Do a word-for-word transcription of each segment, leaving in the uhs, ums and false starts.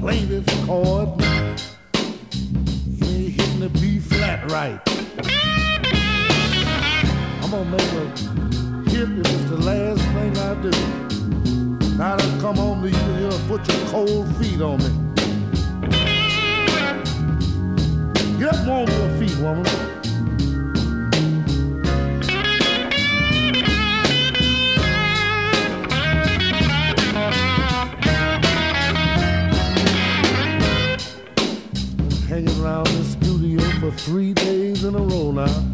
plaintive chord. You ain't hitting the B flat right. I'm gonna make a hit if it's the last thing I do. Now to come home to you here and put your cold feet on me. Get up on your feet, woman. Hanging around the studio for three days in a row now.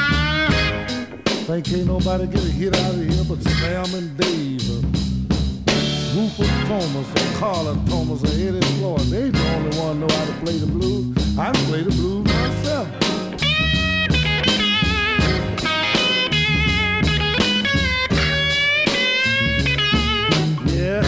Think ain't nobody get a hit out of here but Sam and Dave, uh, Rufus Thomas, or Carla Thomas, or Eddie Floyd. They the only one know how to play the blues. I can play the blues myself. Yeah.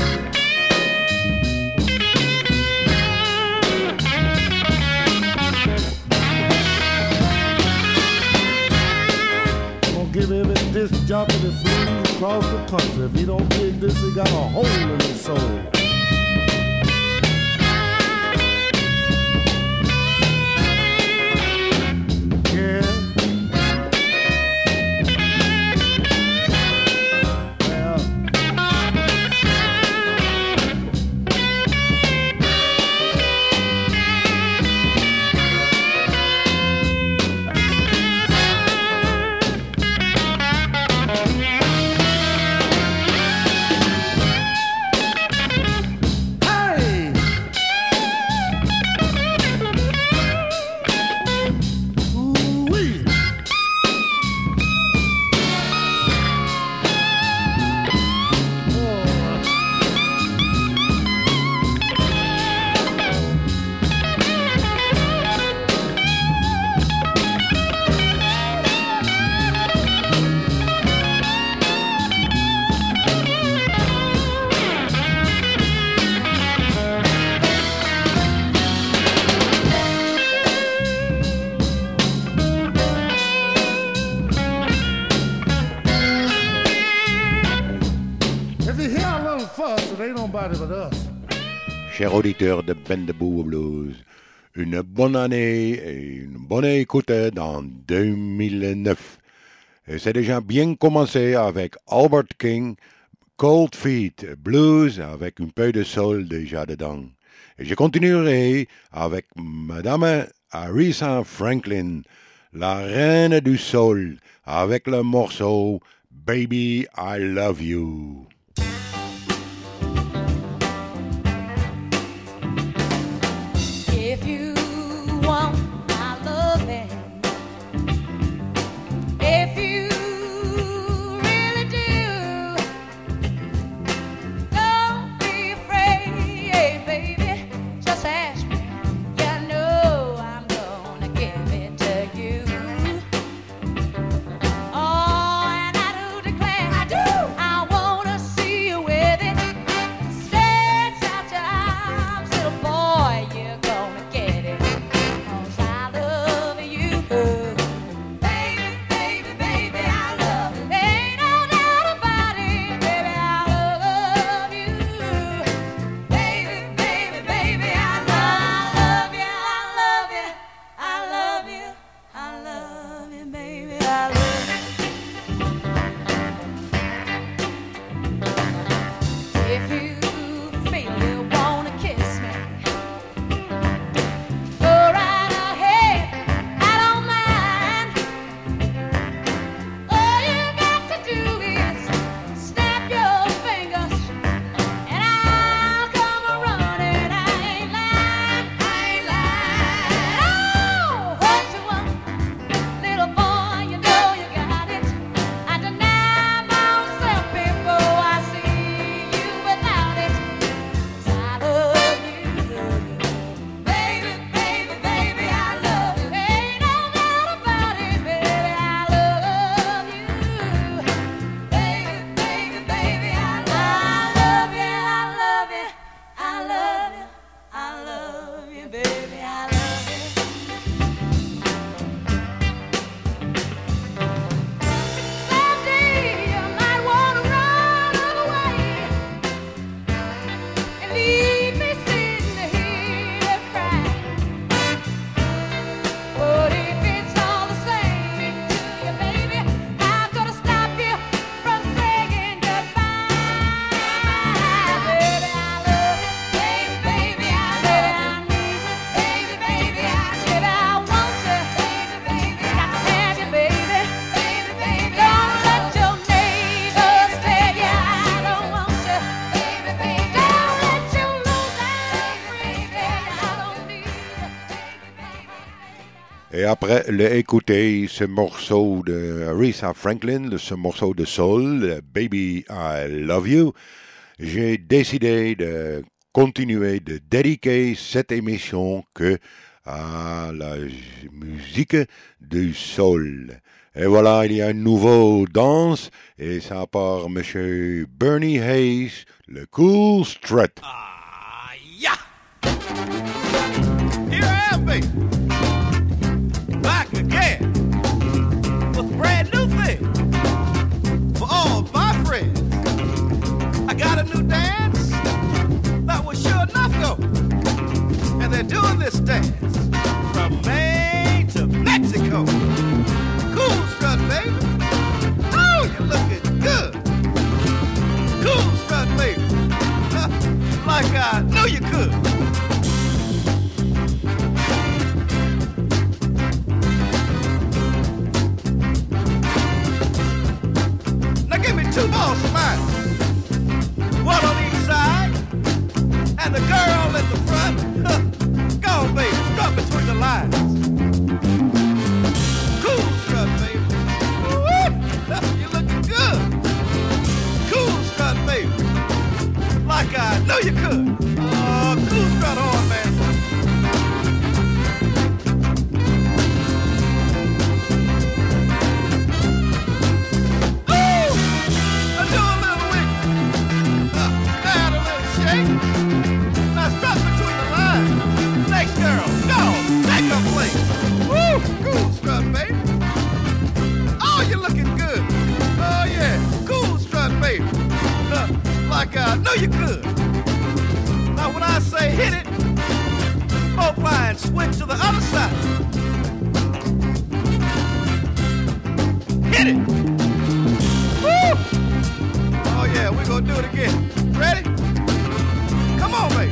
Give every disc jockey the blues across the country. If he don't dig this, he got a hole in his soul. Yeah. Chers auditeurs de Bendaboo Blues, une bonne année et une bonne écoute dans deux mille neuf. Et c'est déjà bien commencé avec Albert King, Cold Feet Blues, avec un peu de soul déjà dedans. Et je continuerai avec Madame Aretha Franklin, la reine du soul, avec le morceau Baby I Love You. I love you. après l'écouter, ce morceau de Aretha Franklin, ce morceau de soul, Baby I Love You, j'ai décidé de continuer de dédier cette émission que à la musique du soul. Et voilà, il y a une nouvelle danse, et ça part Monsieur Bernie Hayes, le Cool Strut. Ah, yeah! Here I am, baby. Back again with a brand new thing for all my friends. I got a new dance that will sure enough go. And they're doing this dance from Maine to Mexico. Cool strut, baby. Oh, you're looking good. Cool strut, baby. Like I knew you could. Now give me two balls of mine. One on each side. And the girl in the front. Go on, baby. Strut between the lines. Cool strut, baby. Woo! You're looking good. Cool strut, baby. Like I know you could. Oh, cool strut on, man. Ooh! I do a little wiggle. Uh, add a little shake. Now strut between the lines. Next girl, go. Take a place. Woo! Cool strut, baby. Oh, you're looking good. Oh, yeah. Cool strut, baby. Uh, like I know you could. Now when I say hit it, both lines switch to the other side. Hit it. Woo! Oh yeah, we're gonna do it again. Ready? Come on, baby.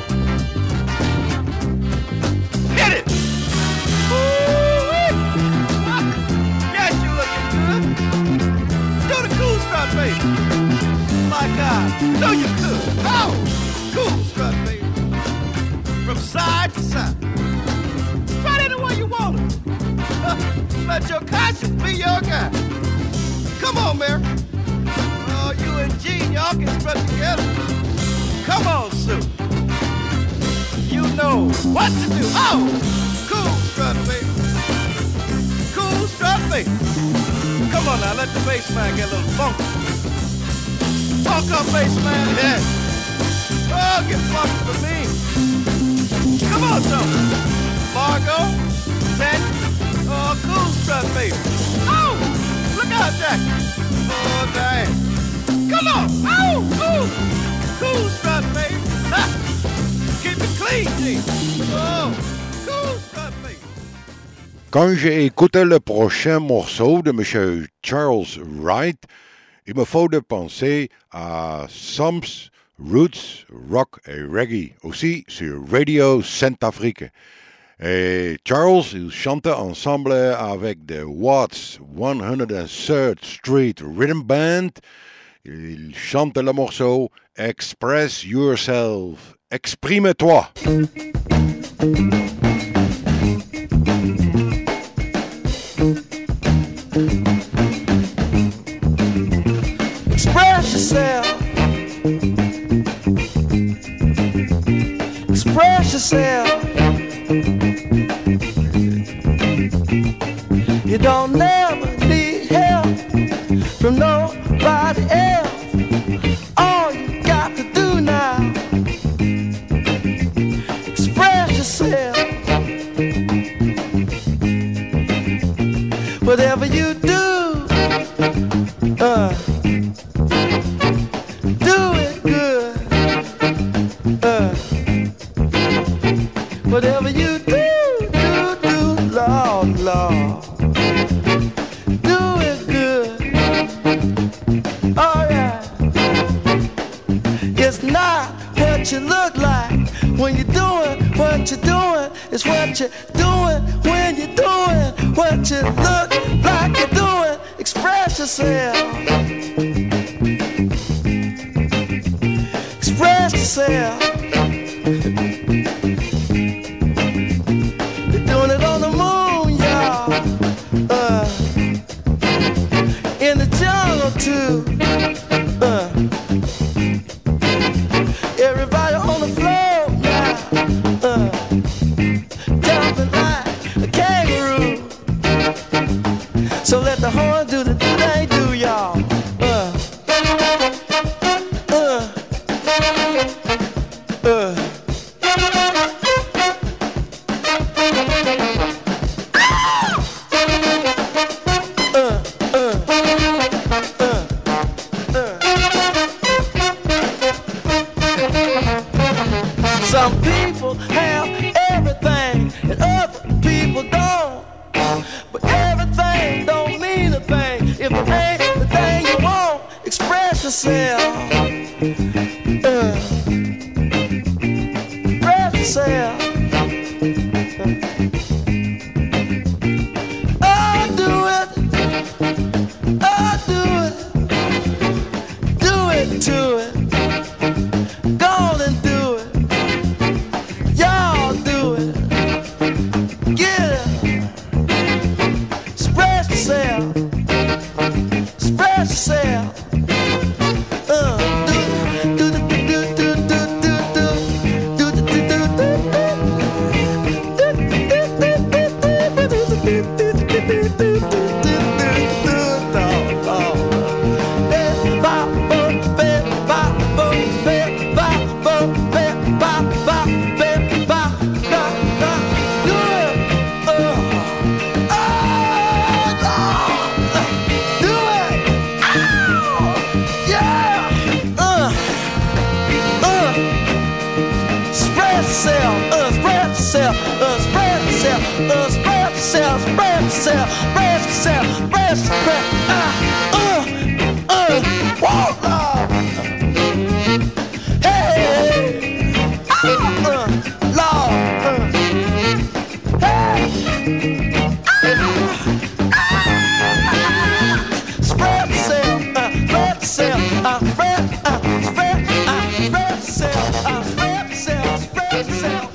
Hit it. Woo-wee. Yes, you're looking good. Do the cool strut, baby. Like I know you could. Oh, cool strut, baby. From side to side. Strut any way you want it. Let your conscience be your guide. Come on, Mary. Oh, you and Gene, y'all can strut together. Come on, Sue. You know what to do. Oh, cool strut, baby. Cool strut, baby. Come on now, let the bass man get a little funky. Funk up, bass man, yeah. Oh, get funky for me. Come on, Joe. Margot, Ted. Oh, cool strut, baby. Oh, look out, Jack. Oh, Diane. Come on. Oh, ooh. Cool strut, baby. Ha. Keep it clean, G. Oh, cool strut, baby. Quand j'ai écouté le prochain morceau de M. Charles Wright, il me faut de penser à Sumps, Roots, Rock et Reggae, aussi sur Radio Centrafrique. Et Charles, il chante ensemble avec The Watts one hundred third Street Rhythm Band. Il chante le morceau Express Yourself, exprime-toi. Express yourself. Express yourself. You don't never need help from nobody else. All you got to do now, express yourself. Whatever you do, uh, do it good. Uh, whatever you do, do, do, Lord, Lord. Do it good. Oh yeah. It's not what you look like when you're doing what you're doing. It's what you're doing when you're doing what you look like you're doing. Express yourself. Express yourself. They're doing it on the moon, y'all. yourself. Uh, spread yourself. Oh, do it. Oh, do it. Do it to it. Go on and do it. Y'all do it. Get it. Spread yourself. Spread yourself. Uh, do do do do do do do do do do do Uh, spread yourself, spread yourself, spread yourself, spread yourself, ah, uh, uh, whoa, Lord. Hey, ah, uh, Lord, uh, hey, ah, ah, spread yourself, uh, spread yourself, uh, spread, uh, spread, uh, spread yourself, uh, spread yourself, spread yourself.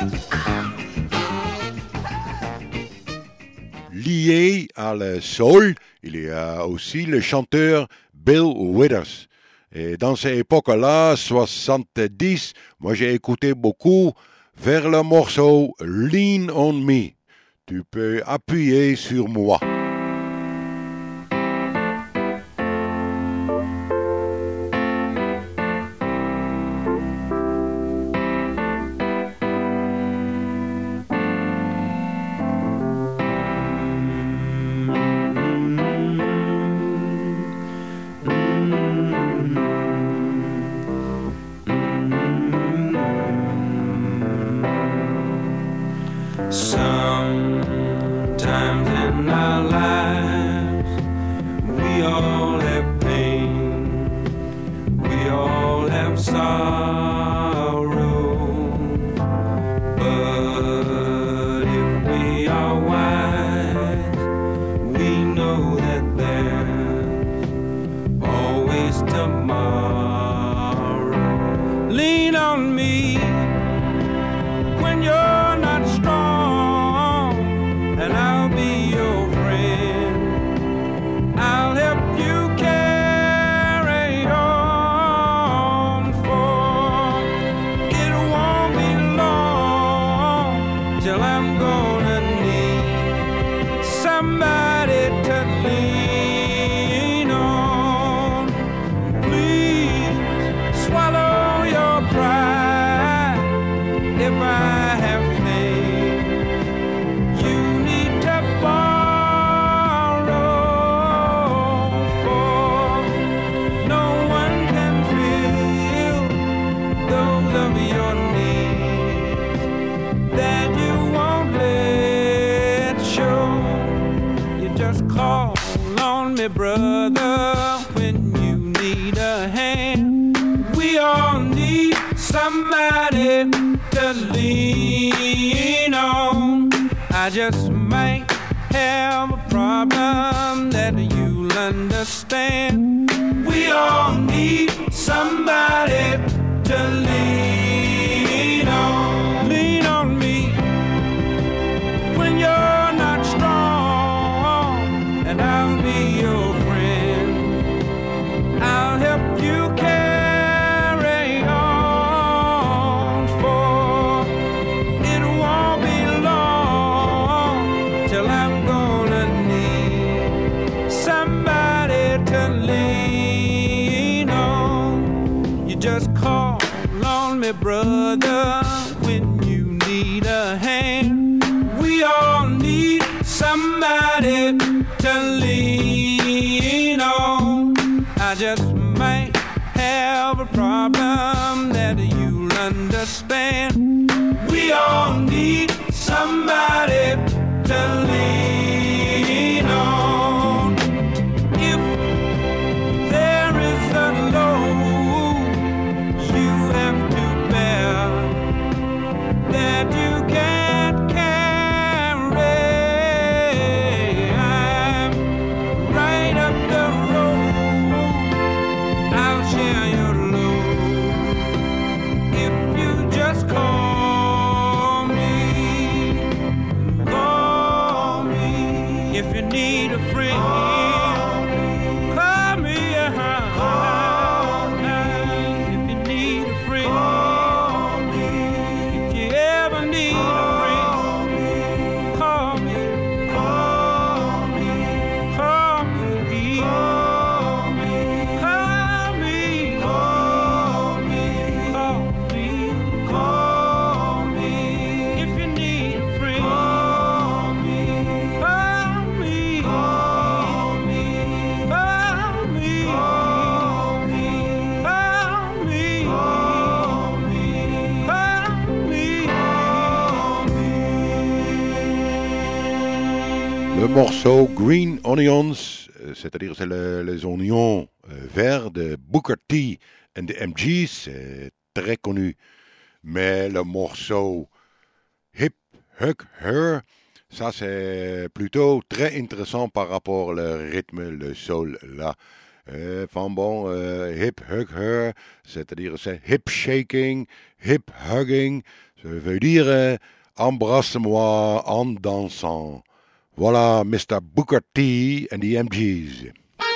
Lié à le soul, il y a aussi le chanteur Bill Withers. Et dans ces époques-là, soixante-dix, moi j'ai écouté beaucoup vers le morceau Lean on Me. Tu peux appuyer sur moi. Sometimes in our lives we all have pain, we all have sorrow, but if we are wise, we know that there's always tomorrow. Lean on me when you're not strong, and I'll be your friend. I'll help you carry on, for it won't be long till I'm gonna need somebody to lean on. Please swallow your pride if I have faith. You need to borrow, for no one can fill those of your needs that you won't let show. You just call on me, brother, when you need a hand. We all need somebody to lean on. I just might have a problem that you'll understand. We all need somebody to lean on. Lean on me when you're not strong, and I'll be your friend. I'll help you carry on, for it won't be long till I'm gonna need somebody to lean on. You just call on me, brother, when you need a hand. We all need somebody to lean on. I just might have a problem that you'll understand. We all need somebody to lean on. If there is a If you need a friend, call me. If you need a friend, if you ever need a friend, call me. Call me. Call me. Call me. Call me. Call me. Call me. If you need a friend, call me. Call me. Call me. Call me. Call me. Call me. Call me. Call me. Le morceau Green Onions, euh, c'est-à-dire c'est le- les oignons euh, verts de Booker T and the M Gs, c'est très connu. Mais le morceau Hip Hug Her, ça c'est plutôt très intéressant par rapport au rythme, le soul là. Euh, Enfin bon, euh, Hip Hug Her, c'est-à-dire c'est hip shaking, hip hugging, ça veut dire euh, embrasse-moi en dansant. Voilà mister Booker T and the M Gs.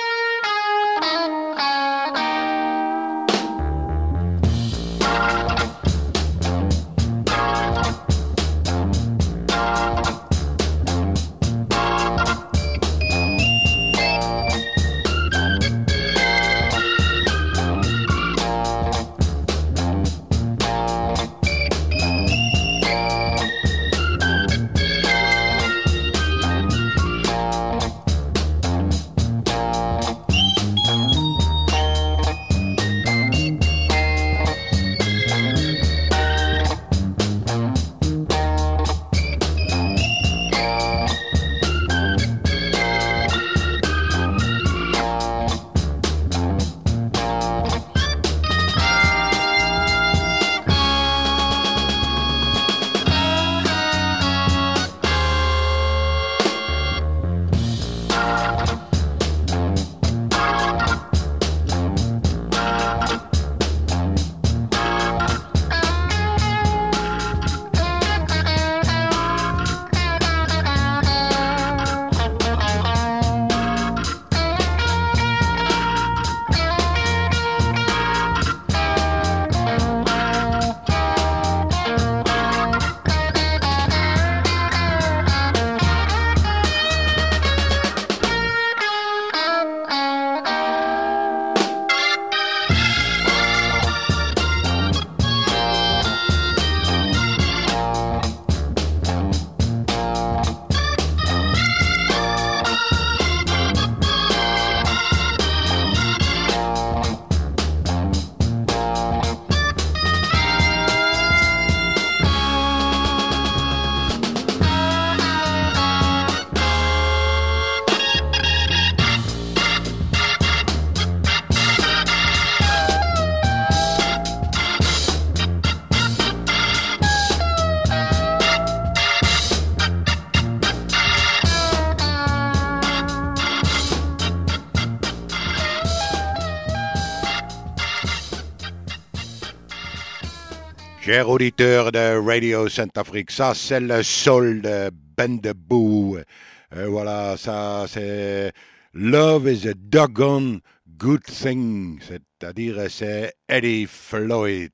Chers auditeurs de Radio Saint-Afrique, ça c'est le soul de Ben de Boo. Euh, voilà, ça c'est Love is a doggone good thing, c'est-à-dire c'est Eddie Floyd.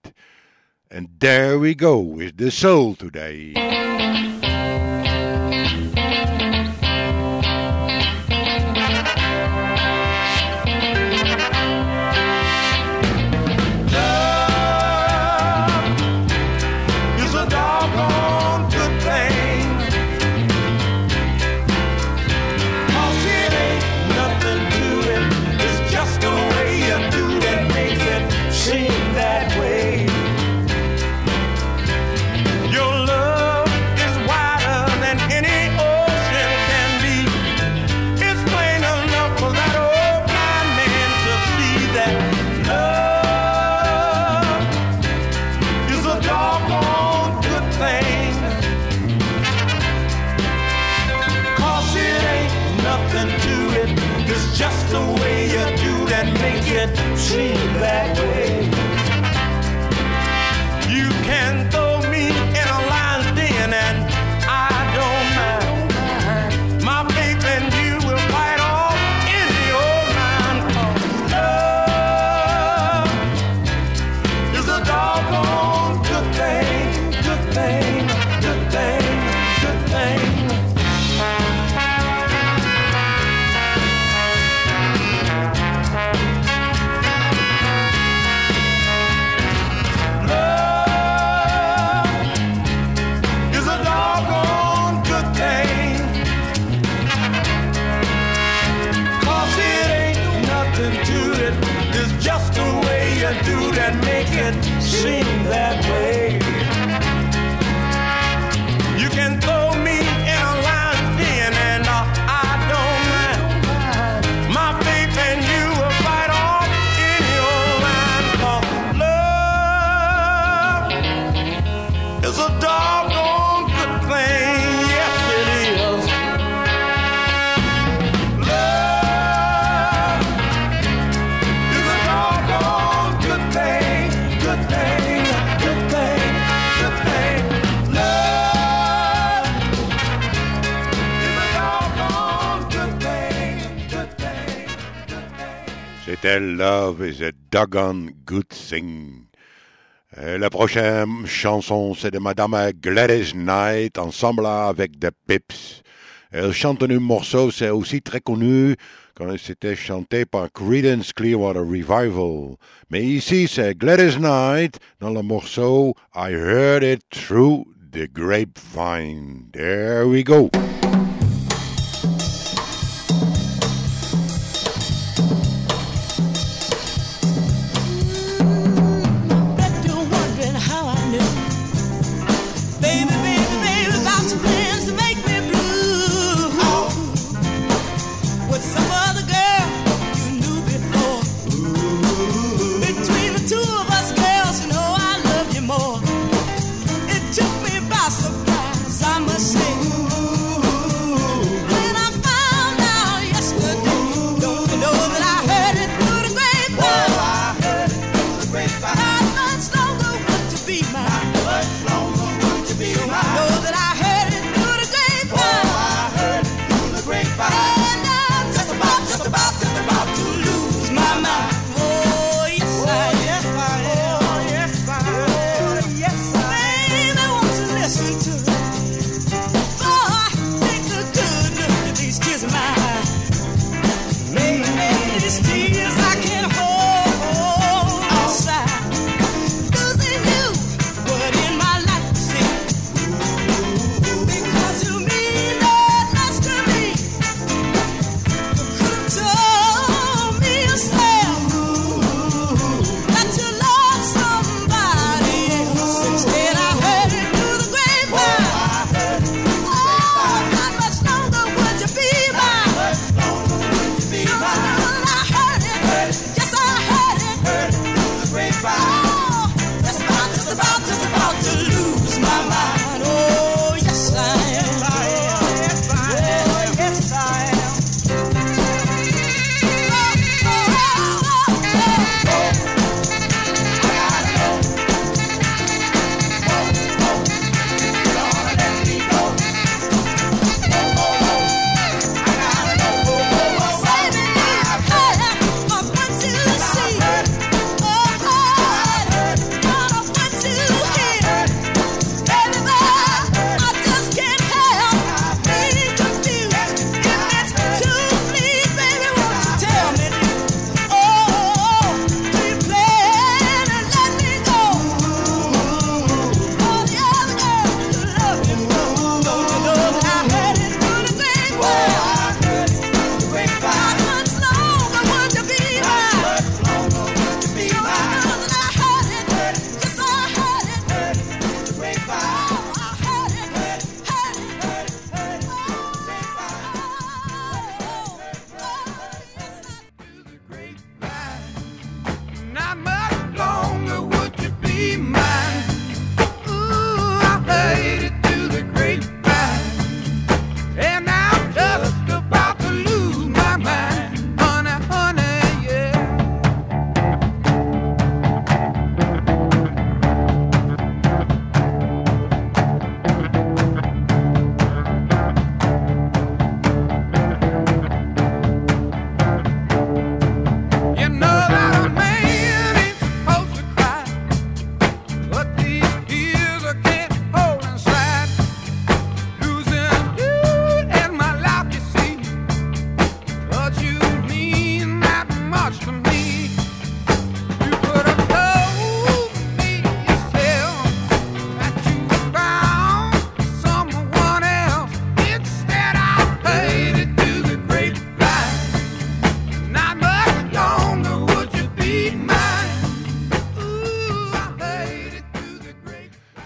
And there we go with the soul today. Your love is gonna do that make it seem that way? You can throw me in a line then and uh, I don't mind. My faith in you will fight off any old line. 'Cause love is a doggone good thing. Yes, it is. Love is a doggone good thing. Good thing. Good thing. Good thing. Love is a doggone good thing. Good thing. Good thing. C'était Love is a Doggone Good Thing. Euh, la prochaine chanson, c'est de Madame Gladys Knight, ensemble avec The Pips. Elle chante un morceau, c'est aussi très connu quand c'était chanté par Creedence Clearwater Revival. Mais ici, c'est Gladys Knight dans le morceau I Heard It Through the Grapevine. There we go. Bet you're wondering how I knew. Baby, baby, baby, about your plans to make me blue. With some other girl you knew before. Between the two of us girls, you know I love you more. It took me by surprise, I must say.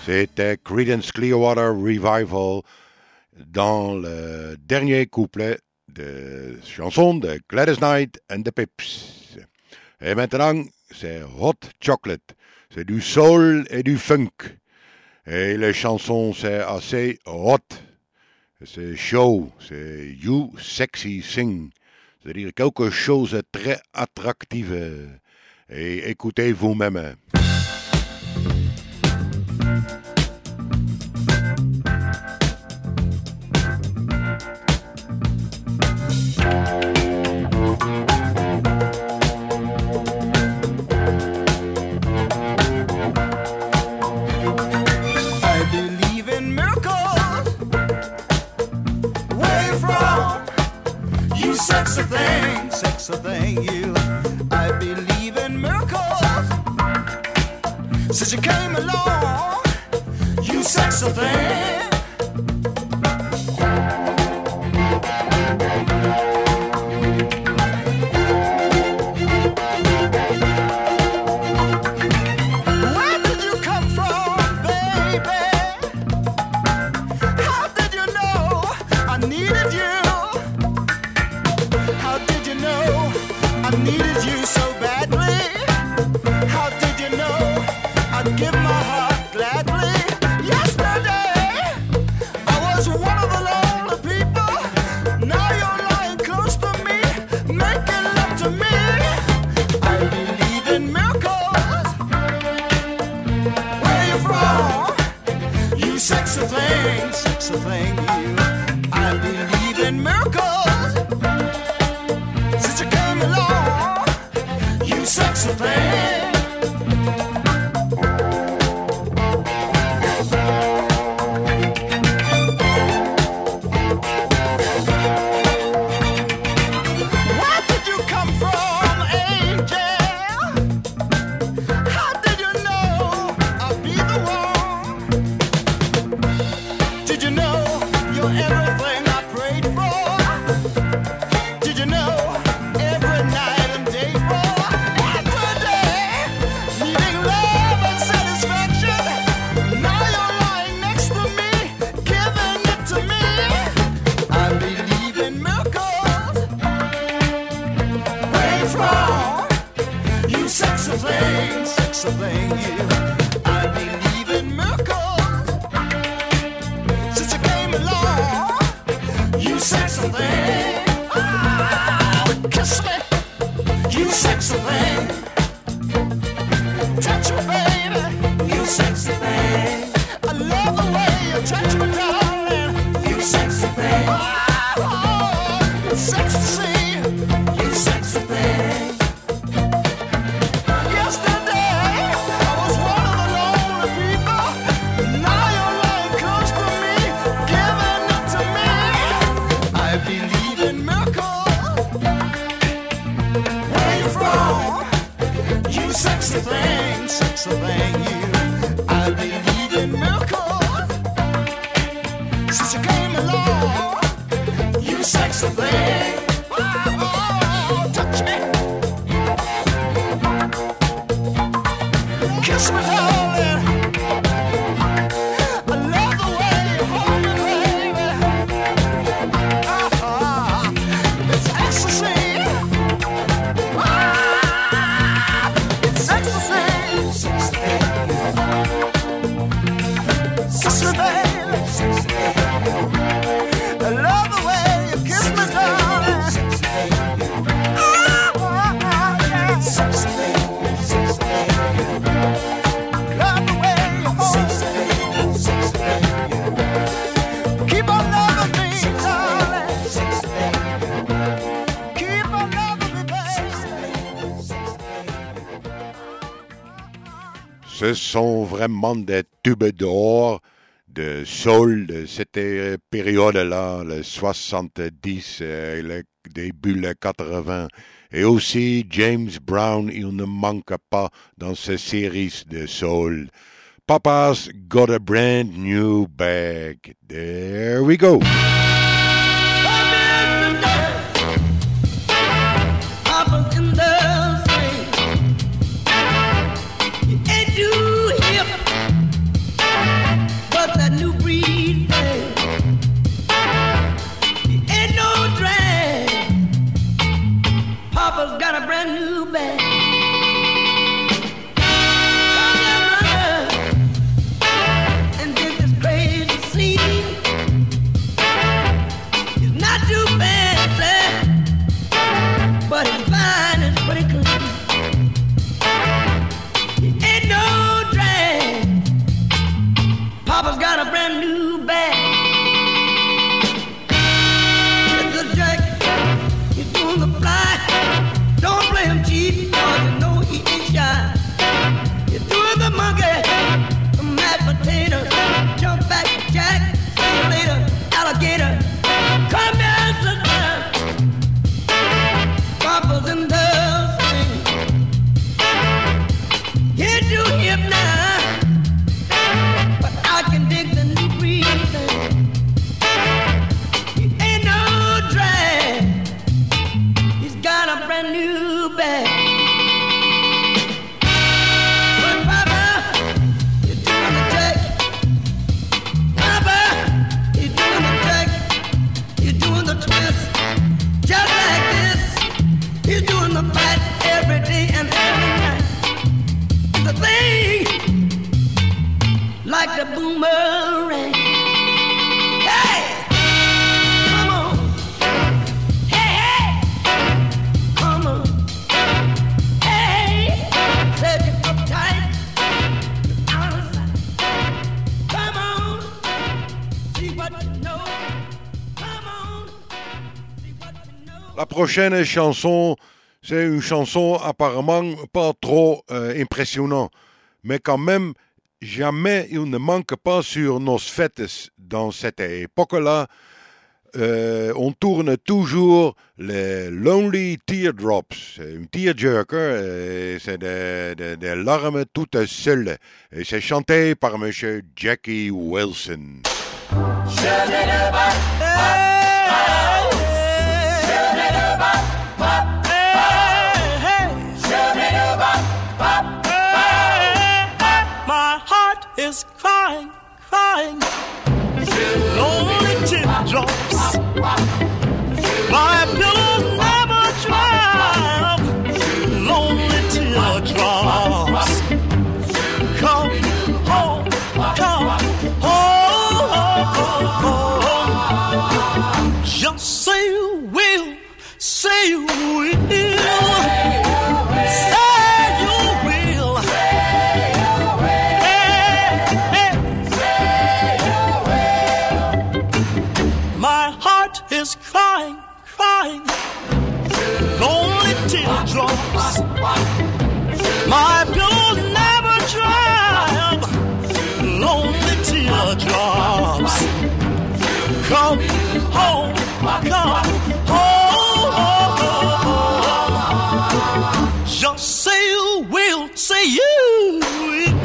C'était Creedence Clearwater Revival dans le dernier couplet de chanson de Gladys Knight and the Pips. Et maintenant, c'est Hot Chocolate. C'est du soul et du funk. Et les chansons, c'est assez hot. C'est chaud. C'est You Sexy Sing. C'est-à-dire quelque chose de très attractif. Et écoutez vous-même. Sexy thing, sexy thing, you. I believe in miracles. Since you came along, you sexy thing. Where did you come from, baby? How did you know I needed you? I needed you so badly. How did you know I'd give my heart gladly? Yesterday, I was one of the lonely people. Now you're lying close to me, making love to me. I believe in miracles. Where you from? You sexy thing, sexy thing, you. I believe in miracles. Sexy thing. Where did you come from, angel? How did you know I'd be the one? Did you know you're everything I prayed for? Did you know every night and day for? Sexy thing, sexy thing, you. I believe in miracles. Since you came along, you sexy thing. Oh, kiss me, you sexy thing. Touch me, baby, you sexy thing. I love the way you touch me, darling. You sexy thing. Oh, it's sexy to see, you sexy thing. Sexy thing, sexy thing, you. I believe in miracles. Since you came along, you sexy thing. Oh, touch me, kiss me, darling. I love the way you hold me, baby. Oh, it's ecstasy. I love the way you kiss me, darling. Oh, oh, oh, yeah. Love the way you hold me. Keep on loving me, darling. Keep on loving me, baby. Ce sont vraiment des tubes d'or de soul de cette période-là, le soixante-dix et le début le quatre-vingts. Et aussi James Brown, il ne manque pas dans ces séries de soul. Papa's got a brand new bag. There we go. Ain't you here? boomerang. Hey, come on. Hey, hey, come on. Hey, set you up tight. Out of sight. Come on, see what you know. Come on, see what you know. La prochaine chanson, c'est une chanson apparemment pas trop euh, impressionnante, mais quand même, jamais il ne manque pas sur nos fêtes dans cette époque-là. Euh, on tourne toujours les Lonely Teardrops, c'est un tearjerker, c'est des, des, des larmes toutes seules. Et c'est chanté par monsieur Jackie Wilson. My heart is crying, crying. Lonely teardrops. My pillow never dry. Lonely teardrops. Come home, come home. Just say you will, say you will. Is crying, crying, lonely teardrops. My pillow never dry. Lonely teardrops. Come home, come home. Just say you will, say you will.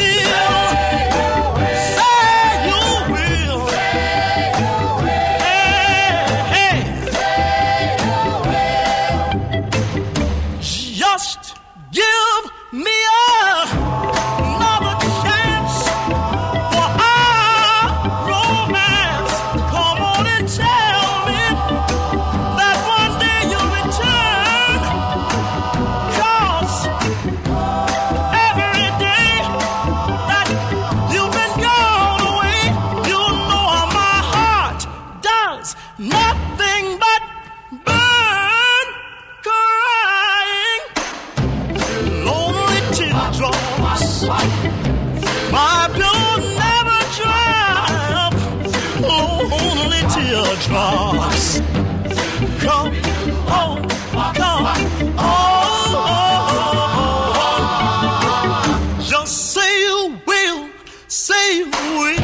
My pillow never dry. Lonely teardrops. Come home, come home. Just say you will, say you will.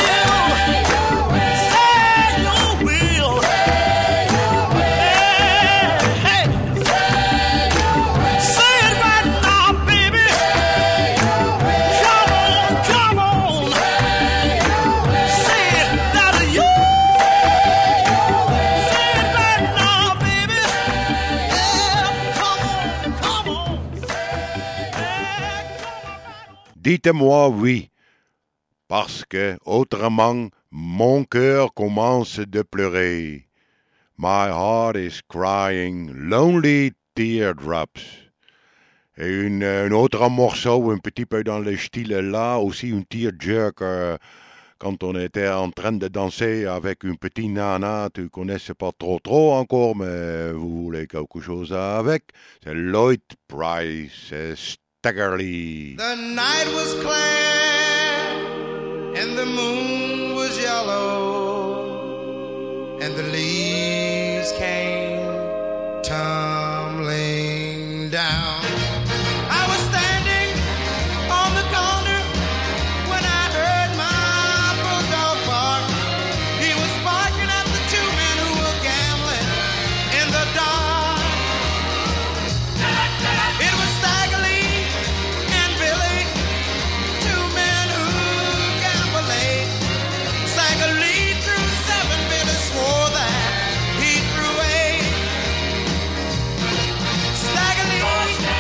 Dites-moi oui, parce que autrement mon cœur commence de pleurer. My heart is crying, lonely teardrops. Et une, un autre morceau, un petit peu dans le style là, aussi une tearjerker, quand on était en train de danser avec une petite nana, tu connais pas trop trop encore, mais vous voulez quelque chose avec, c'est Lloyd Price, c'est Staggerly. The night was clear and the moon was yellow and the leaves came tumbling down. I was standing on the corner when I heard my bulldog bark. He was barking at the two men who were gambling in the dark. It was Staggerly and Billy, two men who gamble late. Staggerly threw seven, Billy swore that he threw eight. Staggerly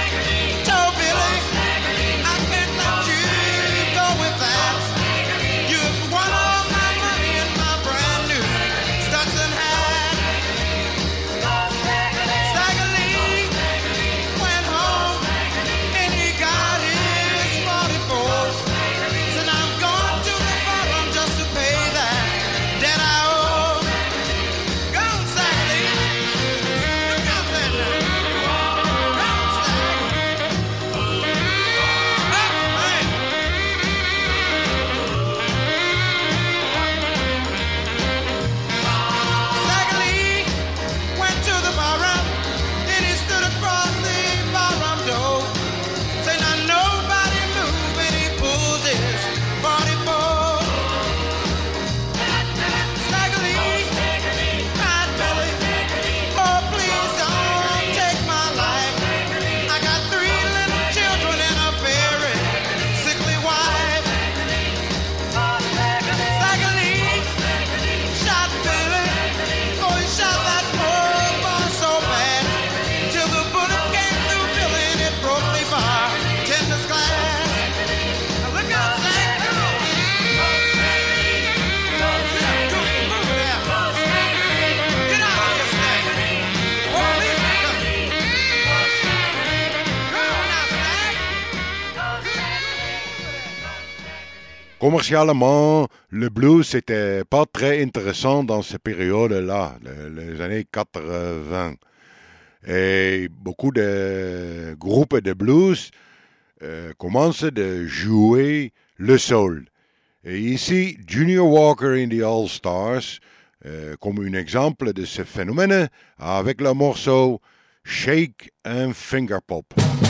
commercialement, le blues n'était pas très intéressant dans ces périodes-là, les, les années quatre-vingts. Et beaucoup de groupes de blues euh, commencent à jouer le soul. Et ici, Junior Walker in the All Stars, euh, comme un exemple de ce phénomène, avec le morceau Shake and Finger Pop.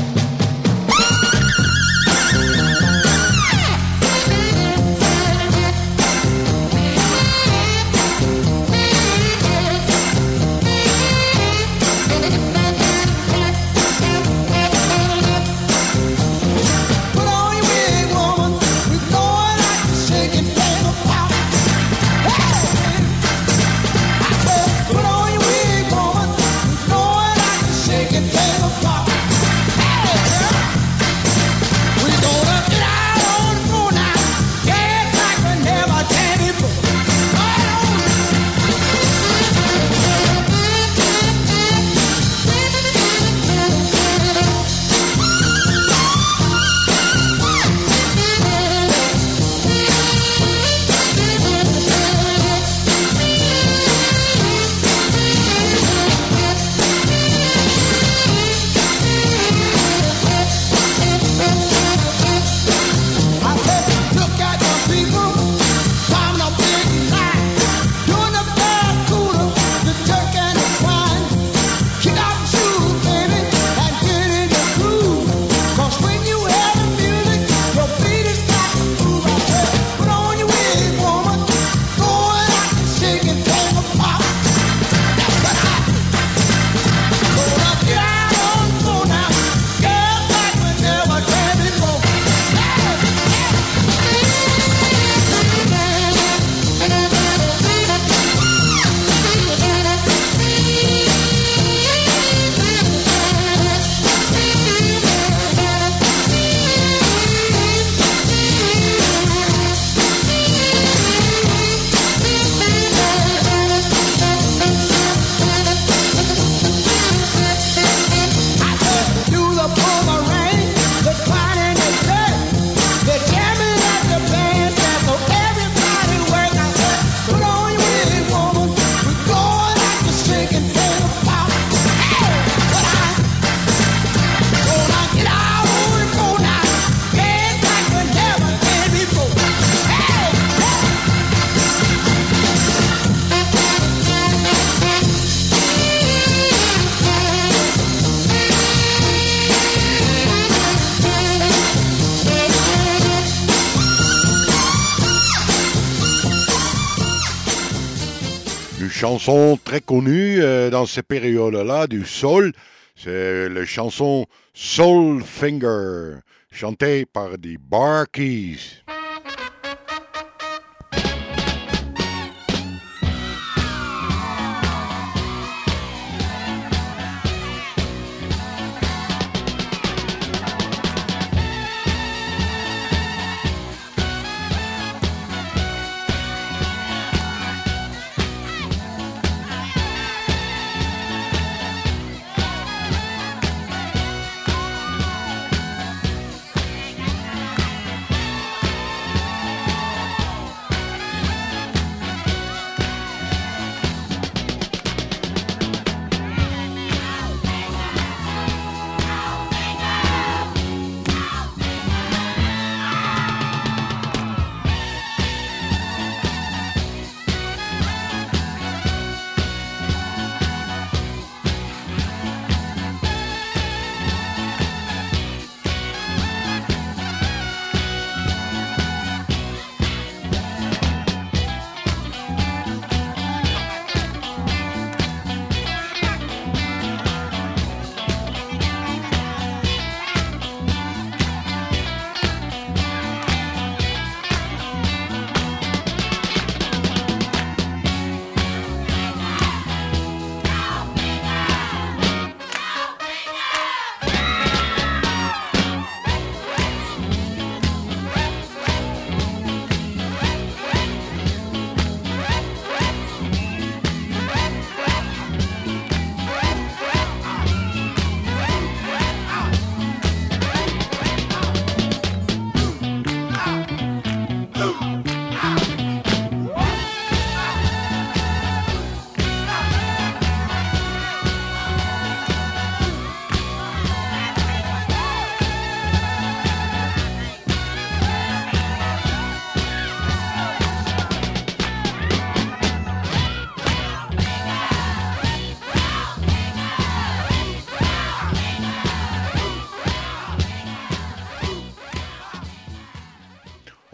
Chanson très connue euh, dans ces périodes-là du soul, c'est la chanson Soul Finger, chantée par des Bar Keys.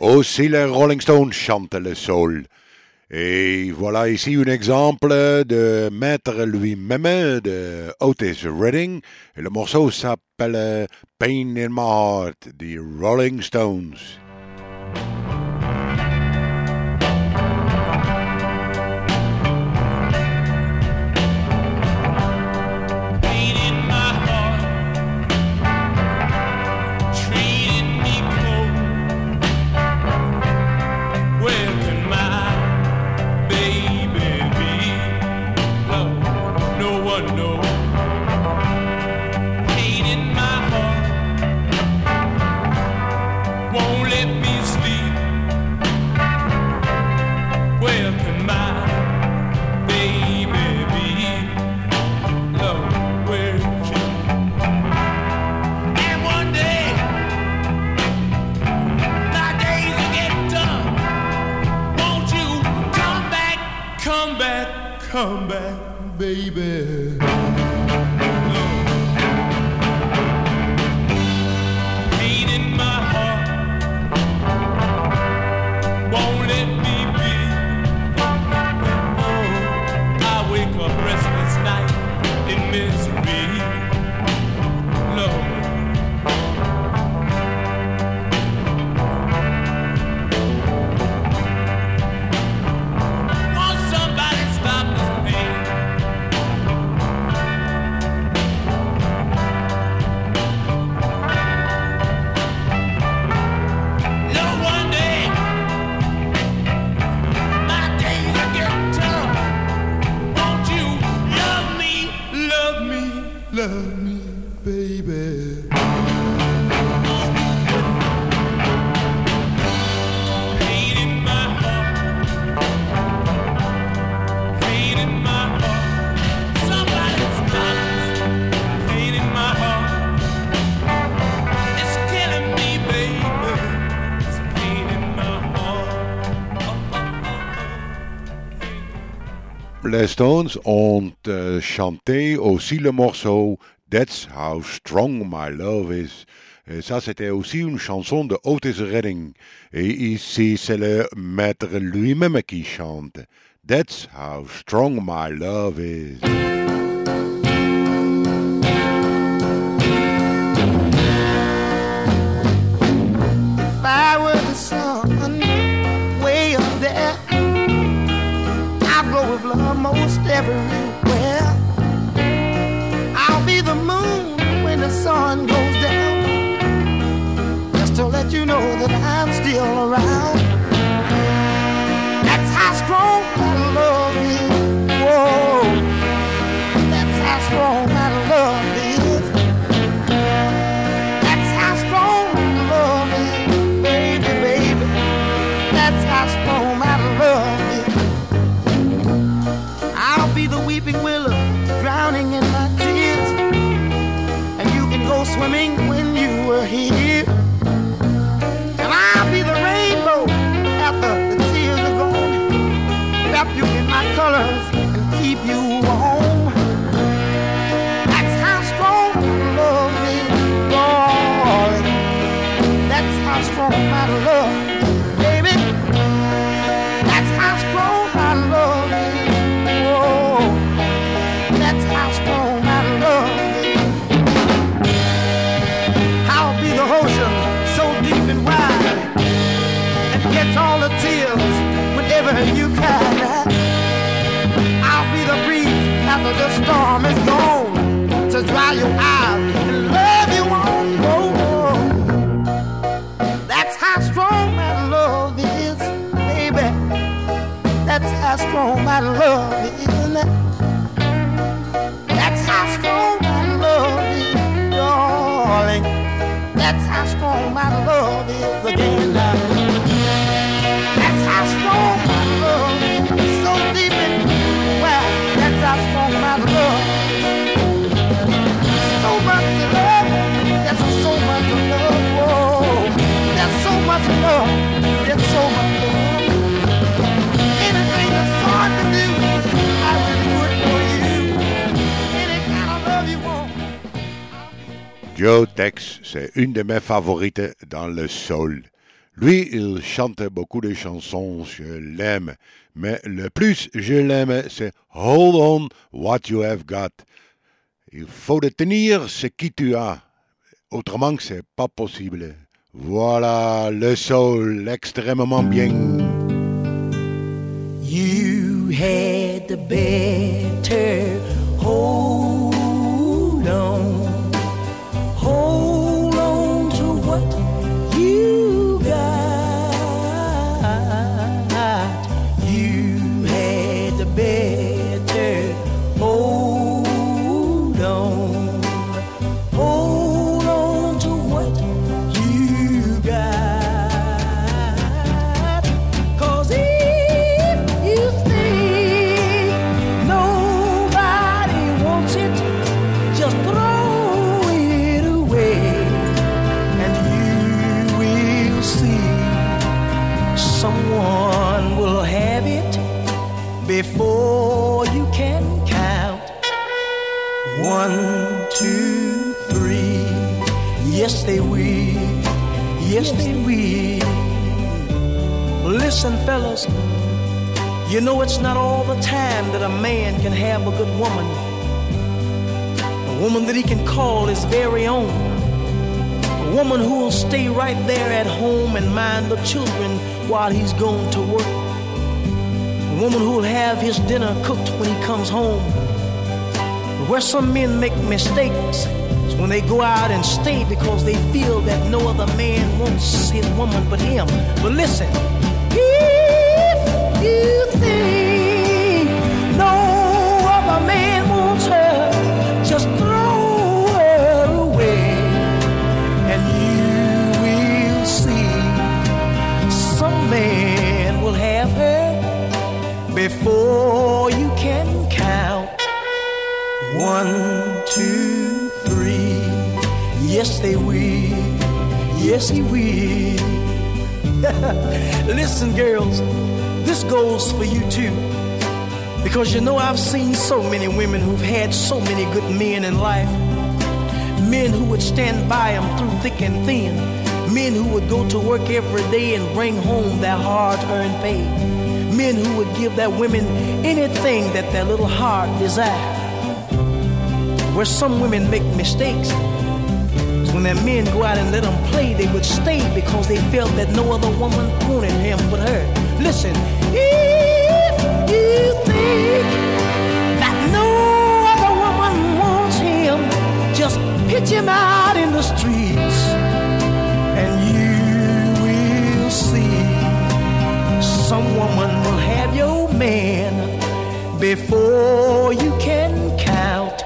Aussi les Rolling Stones chantent le soul. Et voilà ici un exemple de maître lui-même de Otis Redding. Et le morceau s'appelle Pain in My Heart des Rolling Stones. Come back, baby. Pain in my heart won't let me be. Oh, I wake up restless night in misery. Lord. Love me, baby. Pain in my heart, pain in my heart. Somebody's promise, pain in my heart. It's killing me, baby. It's pain in my heart. Oh, oh, oh, oh. Les Stones ont euh, chanté aussi le morceau That's How Strong My Love Is. Et ça, c'était aussi une chanson de Otis Redding. Et ici, c'est le maître lui-même qui chante. That's How Strong My Love Is. If I were the sun way up there, I'd glow with love most everywhere. I'll be the moon when the sun goes down, just to let you know that I'm still around. That's how strong my love is. Whoa, that's how strong my love is. That's how strong my love is, baby, baby. That's how strong my love is. I'll be the weeping willow drowning in my tears, and you can go swimming when you were here. And I'll be the rainbow after the tears are gone, wrap you in my colors and keep you warm. That's how strong my love is, darling. That's how strong my love is, baby. That's how strong my love is. Whoa, that's how strong my love is. I'll be the ocean so deep and wide, and catch all the tears whenever you cry. I'll be the breeze after the storm is gone, to dry your eyes and love you on. Oh, that's how strong my love is, baby. That's how strong my love is. That's how strong my love is, darling. That's how strong my love is again. That's how strong my love is, so deep and wide. That's how strong my love is. So much love, that's so much love. Whoa, that's so much love, that's so much love. Anything that's hard to do, I will do it for you. Any kind of love you want. Joe Tex, c'est une de mes favorites dans le soul. Lui, il chante beaucoup de chansons, je l'aime. Mais le plus je l'aime, c'est Hold on what you have got. Il faut tenir ce que tu as. Autrement que c'est pas possible. Voilà le soul extrêmement bien. You had the better hold on. Hold on to what you got. You had the better hold on. Hold on to what you got. 'Cause if you think nobody wants it, just throw it away, and you will see someone will have it before you can count. One, two, three. Yes, they will. Yes, they will. Listen, fellas, you know it's not all the time that a man can have a good woman. A woman that he can call his very own. A woman who will stay right there at home and mind the children while he's gone to work. A woman who will have his dinner cooked when he comes home. Where some men make mistakes is when they go out and stay because they feel that no other man wants his woman but him. But listen, if you think no other man wants her, just throw her away, and you will see some man will have her before you can count. One, two, three. Yes, they will. Yes, he will. Listen, girls, this goes for you too. Because you know I've seen so many women who've had so many good men in life. Men who would stand by them through thick and thin. Men who would go to work every day and bring home their hard-earned pay. Men who would give their women anything that their little heart desired. Where some women make mistakes is when their men go out and let them play, they would stay because they felt that no other woman wanted him but her. Listen, if you think that no other woman wants him, just pitch him out in the streets, and you will see some woman will have your man before you can count.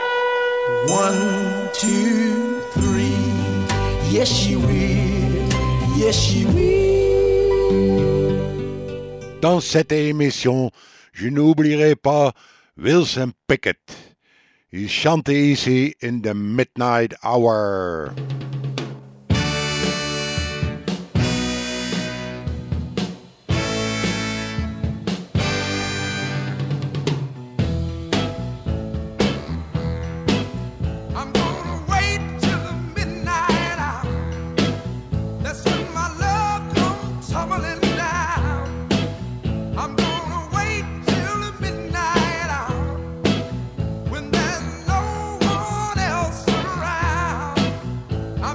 One, two, three. Yes, she will. Yes, she will. Dans cette émission, je n'oublierai pas Wilson Pickett. Il chantait ici in the Midnight Hour. I'm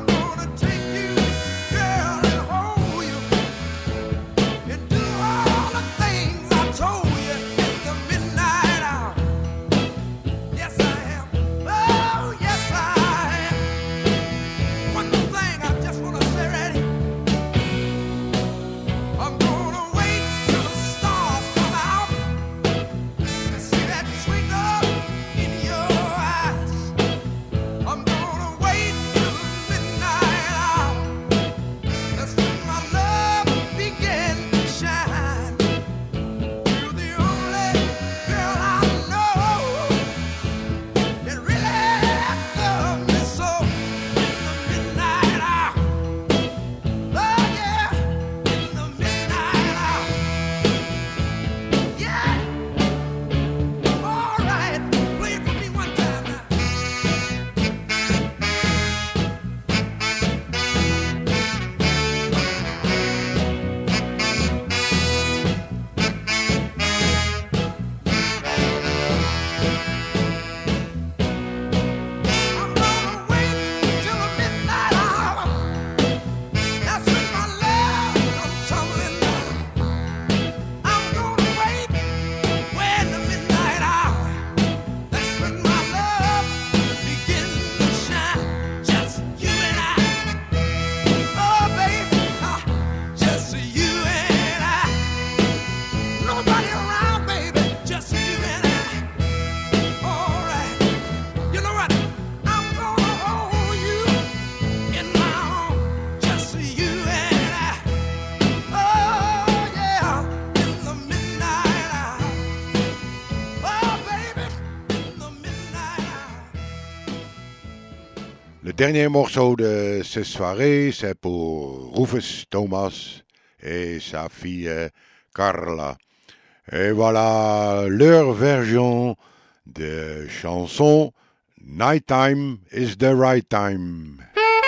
Le dernier morceau de cette soirée, c'est pour Rufus Thomas et sa fille Carla. Et voilà leur version de chanson Nighttime is the Right Time.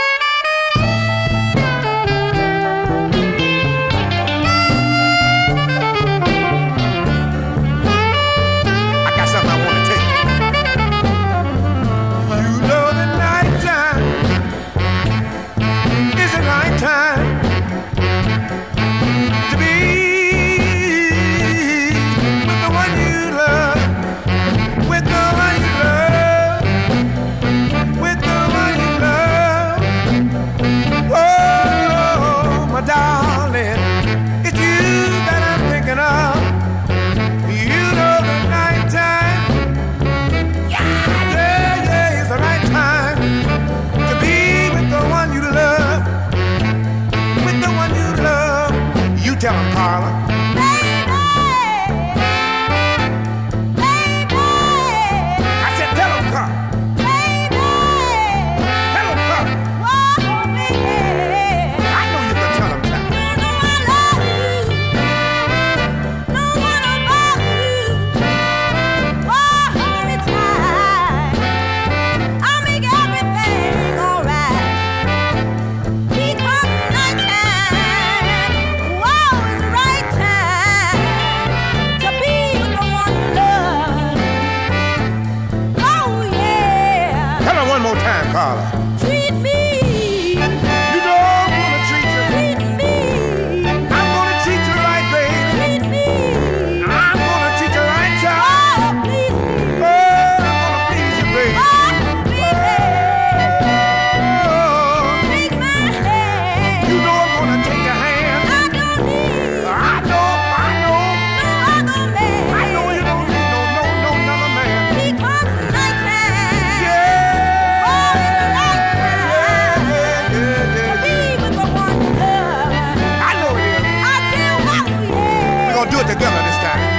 Tell him, Carla. Baby, baby. I said, tell him, Carla. Baby, tell him, Carla. Whoa, baby. I know you can tell him, Carla. You know I love you. No one about you. Whoa, hold me tight. I'll make everything alright. Because nighttime, whoa, is the right time to be with the one you love. Oh, yeah. Tell her one more time, Carla. Treat me. You know I'm gonna treat you. Treat me. I'm gonna treat you right, baby. Treat me. I'm gonna treat you right, child. Oh, please me. Oh, I'm gonna please you, baby. Oh, baby. Oh, Take my hand. you know I'm gonna take your hand. I don't need I know, I know, no other man. I know you don't need no, no, no, another man. Because nighttime. Yeah, Oh, it's the right time yeah, yeah, to yeah, be yeah. with the one you love. I know it is. I feel, oh, yeah. We're gonna do it together this time.